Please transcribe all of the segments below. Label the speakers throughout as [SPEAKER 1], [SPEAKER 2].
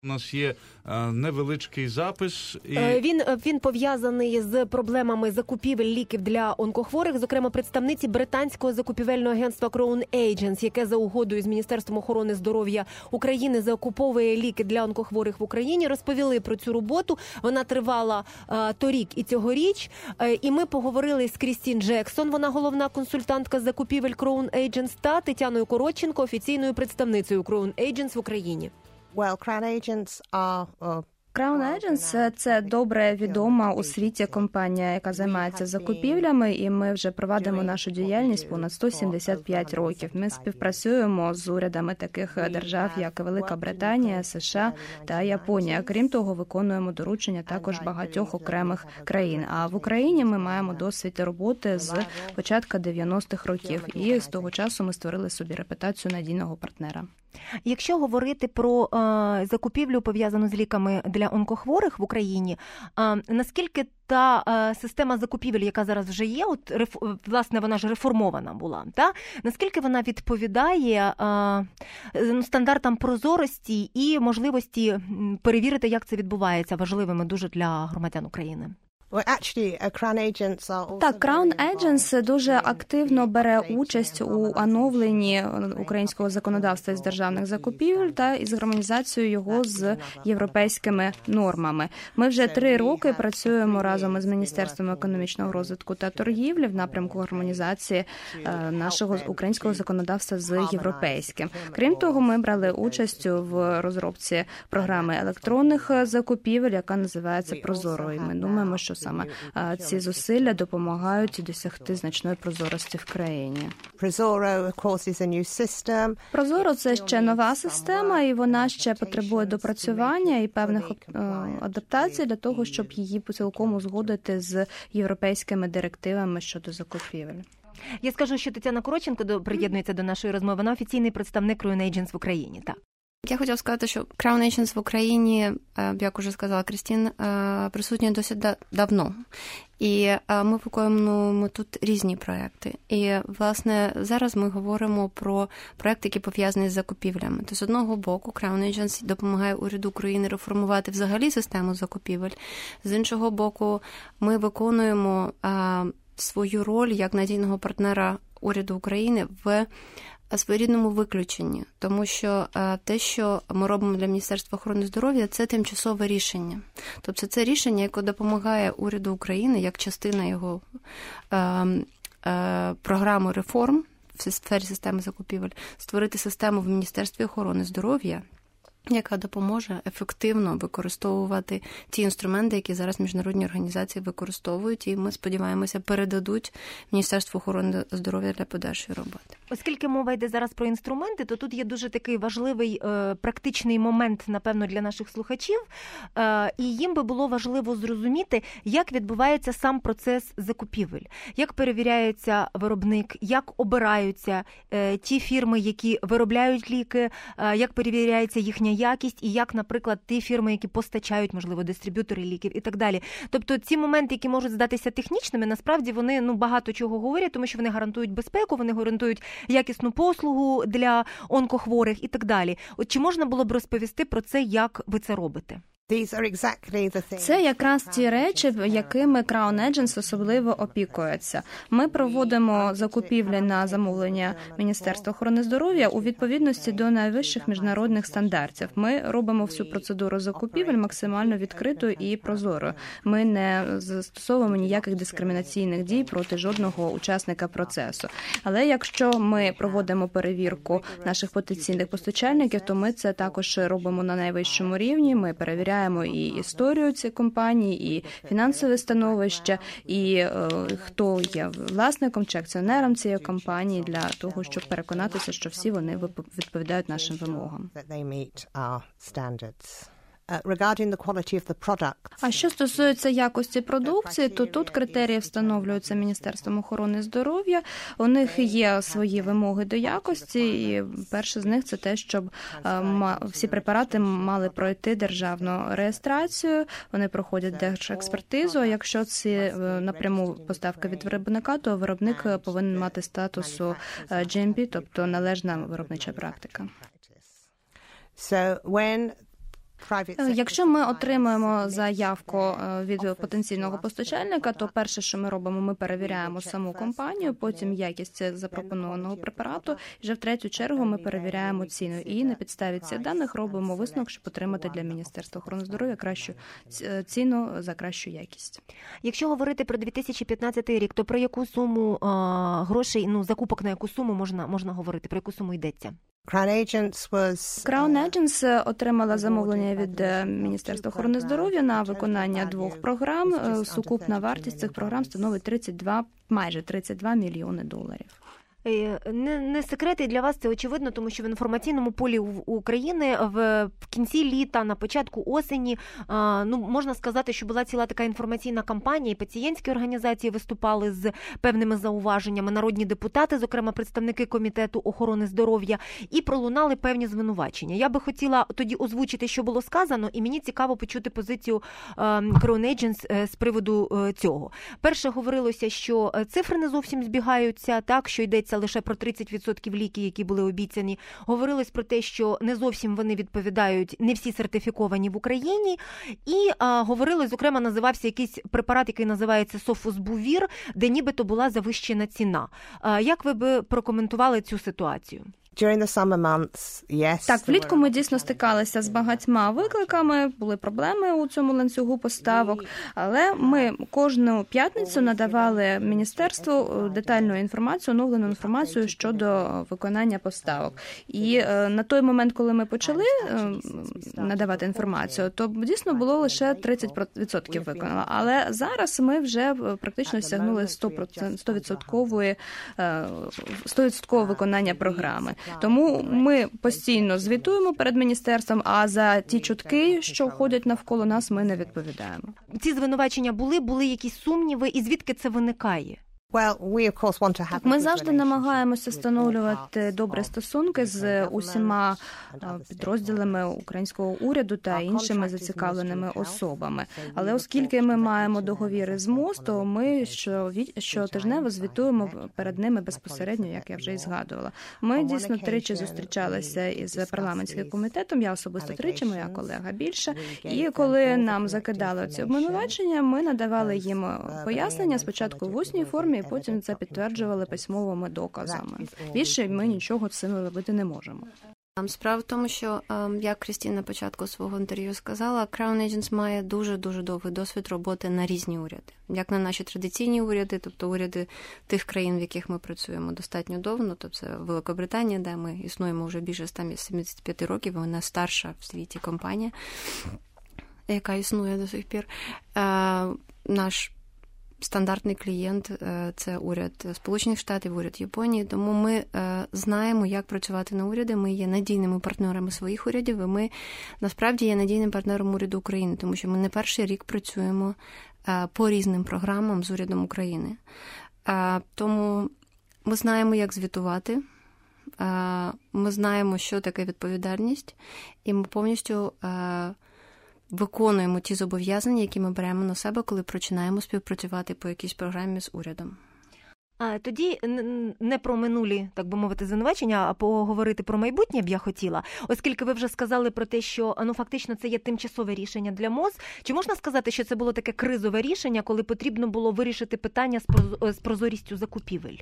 [SPEAKER 1] У нас є невеличкий запис.
[SPEAKER 2] Він пов'язаний з проблемами закупівель ліків для онкохворих, зокрема представниці британського закупівельного агентства Crown Agents, яке за угодою з Міністерством охорони здоров'я України закуповує ліки для онкохворих в Україні, розповіли про цю роботу. Вона тривала торік і цьогоріч. І ми поговорили з Крістін Джексон, вона головна консультантка з закупівель Crown Agents, та Тетяною Коротченко, офіційною представницею Crown Agents в Україні.
[SPEAKER 3] Crown Agents – це добре відома у світі компанія, яка займається закупівлями, і ми вже провадимо нашу діяльність понад 175 років. Ми співпрацюємо з урядами таких держав, як Велика Британія, США та Японія. Крім того, виконуємо доручення також багатьох окремих країн. А в Україні ми маємо досвід роботи з початку 90-х років, і з того часу ми створили собі репутацію надійного партнера.
[SPEAKER 2] Якщо говорити про закупівлю, пов'язану з ліками для онкохворих в Україні, наскільки та система закупівель, яка зараз вже є, власне, вона ж реформована була, наскільки вона відповідає стандартам прозорості і можливості перевірити, як це відбувається, важливими дуже для громадян України?
[SPEAKER 3] Так, Crown Agents дуже активно бере участь у оновленні українського законодавства з державних закупівель та із гармонізацією його з європейськими нормами. Ми вже 3 роки працюємо разом із Міністерством економічного розвитку та торгівлі в напрямку гармонізації нашого українського законодавства з європейським. Крім того, ми брали участь в розробці програми електронних закупівель, яка називається «Прозоро». І ми думаємо, що саме ці зусилля допомагають досягти значної прозорості в країні. Прозоро – це ще нова система, і вона ще потребує допрацювання і певних адаптацій для того, щоб її цілком узгодити з європейськими директивами щодо закупівель.
[SPEAKER 2] Я скажу, що Тетяна Коротченко приєднується до нашої розмови. Вона офіційний представник Crown Agents в Україні. Так.
[SPEAKER 4] Я хотіла сказати, що Crown Agents в Україні, як уже сказала Крістін, присутні досить давно. І ми виконуємо тут різні проекти. І, власне, зараз ми говоримо про проекти, які пов'язані з закупівлями. Тобто, з одного боку, Crown Agents допомагає уряду України реформувати взагалі систему закупівель. З іншого боку, ми виконуємо свою роль як надійного партнера уряду України в своєрідному виключенні, тому що те, що ми робимо для Міністерства охорони здоров'я, це тимчасове рішення. Тобто це рішення, яке допомагає уряду України, як частина його програми реформ в сфері системи закупівель, створити систему в Міністерстві охорони здоров'я, яка допоможе ефективно використовувати ті інструменти, які зараз міжнародні організації використовують, і ми сподіваємося передадуть Міністерству охорони здоров'я для подальшої роботи.
[SPEAKER 2] Оскільки мова йде зараз про інструменти, то тут є дуже такий важливий практичний момент, напевно, для наших слухачів, і їм би було важливо зрозуміти, як відбувається сам процес закупівель, як перевіряється виробник, як обираються ті фірми, які виробляють ліки, як перевіряється їхня якість і як, наприклад, ті фірми, які постачають, можливо, дистриб'ютори ліків і так далі. Тобто ці моменти, які можуть здатися технічними, насправді вони багато чого говорять, тому що вони гарантують безпеку, вони гарантують якісну послугу для онкохворих і так далі. От чи можна було б розповісти про це, як ви це робите?
[SPEAKER 3] Це якраз ті речі, якими Crown Agents особливо опікується. Ми проводимо закупівлі на замовлення Міністерства охорони здоров'я у відповідності до найвищих міжнародних стандартів. Ми робимо всю процедуру закупівель максимально відкритою і прозорою. Ми не застосовуємо ніяких дискримінаційних дій проти жодного учасника процесу. Але якщо ми проводимо перевірку наших потенційних постачальників, то ми це також робимо на найвищому рівні. Ми перевіряємо і історію цієї компанії, і фінансове становище, і хто є власником чи акціонером цієї компанії для того, щоб переконатися, що всі вони відповідають нашим вимогам. А що стосується якості продукції, то тут критерії встановлюються Міністерством охорони здоров'я. У них є свої вимоги до якості, і перше з них – це те, щоб всі препарати мали пройти державну реєстрацію, вони проходять держекспертизу, а якщо це напряму поставка від виробника, то виробник повинен мати статусу GMP, тобто належна виробнича практика. Якщо ми отримаємо заявку від потенційного постачальника, то перше, що ми робимо, ми перевіряємо саму компанію, потім якість запропонованого препарату, і вже в третю чергу ми перевіряємо ціну. І на підставі цих даних робимо висновок, щоб отримати для Міністерства охорони здоров'я кращу ціну за кращу якість.
[SPEAKER 2] Якщо говорити про 2015 рік, то про яку суму грошей, закупок на яку суму можна говорити, про яку суму йдеться?
[SPEAKER 3] Crown Agents отримала замовлення від Міністерства охорони здоров'я на виконання 2 програм. Сукупна вартість цих програм становить майже 32 мільйони доларів.
[SPEAKER 2] Не секрет, і для вас це очевидно, тому що в інформаційному полі України в кінці літа, на початку осені, можна сказати, що була ціла така інформаційна кампанія, і пацієнтські організації виступали з певними зауваженнями, народні депутати, зокрема представники Комітету охорони здоров'я, і пролунали певні звинувачення. Я би хотіла тоді озвучити, що було сказано, і мені цікаво почути позицію Crown Agents з приводу цього. Перше, говорилося, що цифри не зовсім збігаються, так, що йдеться лише про 30% ліків, які були обіцяні. Говорилось про те, що не зовсім вони відповідають, не всі сертифіковані в Україні. І говорилось, зокрема, називався якийсь препарат, який називається Софосбувір, де нібито була завищена ціна. Як ви би прокоментували цю ситуацію?
[SPEAKER 3] Так, влітку ми дійсно стикалися з багатьма викликами, були проблеми у цьому ланцюгу поставок, але ми кожну п'ятницю надавали міністерству детальну інформацію, оновлену інформацію щодо виконання поставок. І на той момент, коли ми почали надавати інформацію, то дійсно було лише 30% виконано. Але зараз ми вже практично сягнули 100% виконання програми. Тому ми постійно звітуємо перед міністерством, а за ті чутки, що ходять навколо нас, ми не відповідаємо.
[SPEAKER 2] Ці звинувачення були якісь сумніви, і звідки це виникає?
[SPEAKER 3] Ми завжди намагаємося встановлювати добрі стосунки з усіма підрозділами українського уряду та іншими зацікавленими особами. Але оскільки ми маємо договіри з МОЗ, то ми щотижнево звітуємо перед ними безпосередньо, як я вже і згадувала. Ми дійсно тричі зустрічалися із парламентським комітетом, я особисто тричі, моя колега більше. І коли нам закидали ці обвинувачення, ми надавали їм пояснення спочатку в усній формі, і потім це підтверджували письмовими доказами. Більше ми нічого з цим робити не можемо.
[SPEAKER 4] Справа в тому, що, як Крістін на початку свого інтерв'ю сказала, Crown Agents має дуже-дуже довгий досвід роботи на різні уряди. Як на наші традиційні уряди, тобто уряди тих країн, в яких ми працюємо достатньо давно, тобто це Великобританія, де ми існуємо вже більше 175 років, вона старша в світі компанія, яка існує до сих пір. Наш стандартний клієнт – це уряд Сполучених Штатів, уряд Японії, тому ми знаємо, як працювати на уряди, ми є надійними партнерами своїх урядів, і ми насправді є надійним партнером уряду України, тому що ми не перший рік працюємо по різним програмам з урядом України. Тому ми знаємо, як звітувати, ми знаємо, що таке відповідальність, і ми повністю виконуємо ті зобов'язання, які ми беремо на себе, коли починаємо співпрацювати по якійсь програмі з урядом.
[SPEAKER 2] Тоді не про минулі, так би мовити, звинувачення, а поговорити про майбутнє б я хотіла. Оскільки ви вже сказали про те, що фактично це є тимчасове рішення для МОЗ. Чи можна сказати, що це було таке кризове рішення, коли потрібно було вирішити питання з прозорістю закупівель?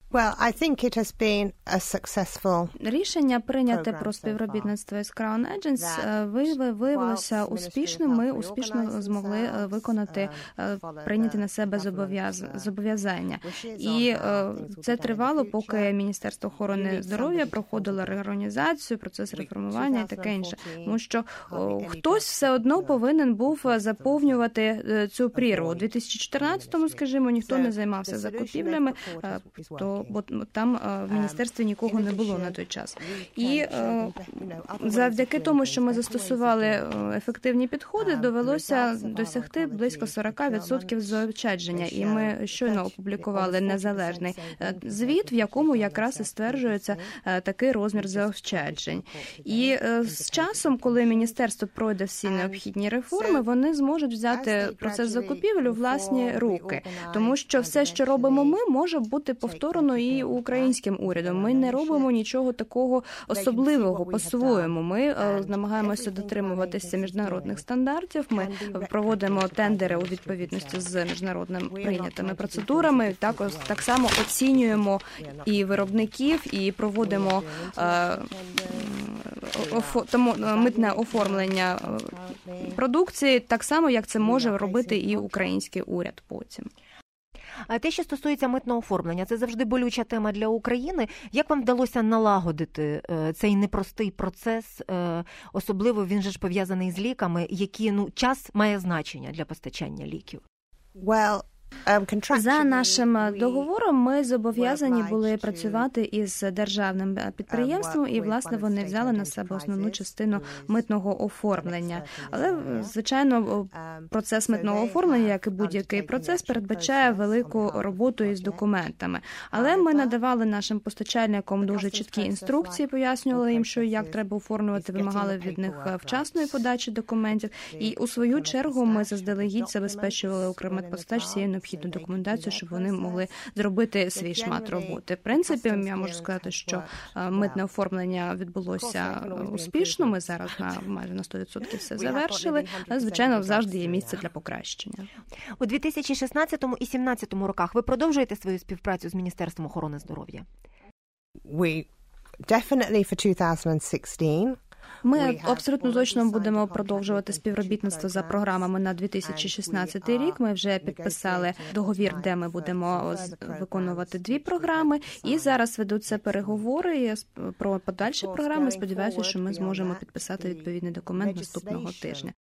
[SPEAKER 3] Рішення прийняте про співробітництво з Crown Agents виявилося успішним. Ми успішно змогли виконати прийняті на себе зобов'язання. І це тривало, поки Міністерство охорони здоров'я проходило реорганізацію, процес реформування і таке інше. Тому що хтось все одно повинен був заповнювати цю прірву. У 2014-му, скажімо, ніхто не займався закупівлями, бо там в міністерстві нікого не було на той час. І завдяки тому, що ми застосували ефективні підходи, довелося досягти близько 40% заощадження. І ми щойно опублікували незалежний звіт, в якому якраз і стверджується такий розмір заощаджень. І з часом, коли міністерство пройде всі необхідні реформи, вони зможуть взяти процес закупівель у власні руки. Тому що все, що робимо ми, може бути повторено зафіксовано і українським урядом. Ми не робимо нічого такого особливого по-своєму. Ми намагаємося дотримуватися міжнародних стандартів. Ми проводимо тендери у відповідності з міжнародними прийнятими процедурами. Так само оцінюємо і виробників, і проводимо митне оформлення продукції, так само, як це може робити і український уряд потім.
[SPEAKER 2] А те, що стосується митного оформлення, це завжди болюча тема для України. Як вам вдалося налагодити цей непростий процес? Особливо він же ж пов'язаний з ліками, які, час має значення для постачання ліків.
[SPEAKER 3] За нашим договором ми зобов'язані були працювати із державним підприємством, і, власне, вони взяли на себе основну частину митного оформлення. Але, звичайно, процес митного оформлення, як і будь-який процес, передбачає велику роботу із документами. Але ми надавали нашим постачальникам дуже чіткі інструкції, пояснювали їм, що і як треба оформлювати, вимагали від них вчасної подачі документів. І, у свою чергу, ми заздалегідь забезпечували Укрмедпостач всією необхідну документацію, щоб вони могли зробити свій шмат роботи. В принципі, я можу сказати, що митне оформлення відбулося успішно. Ми зараз майже на 100% все завершили. Але, звичайно, завжди є місце для покращення.
[SPEAKER 2] У 2016 і 2017 роках ви продовжуєте свою співпрацю з Міністерством охорони здоров'я?
[SPEAKER 3] Ми абсолютно точно будемо продовжувати співробітництво за програмами на 2016 рік. Ми вже підписали договір, де ми будемо виконувати 2 програми. І зараз ведуться переговори про подальші програми. Сподіваюся, що ми зможемо підписати відповідний документ наступного тижня.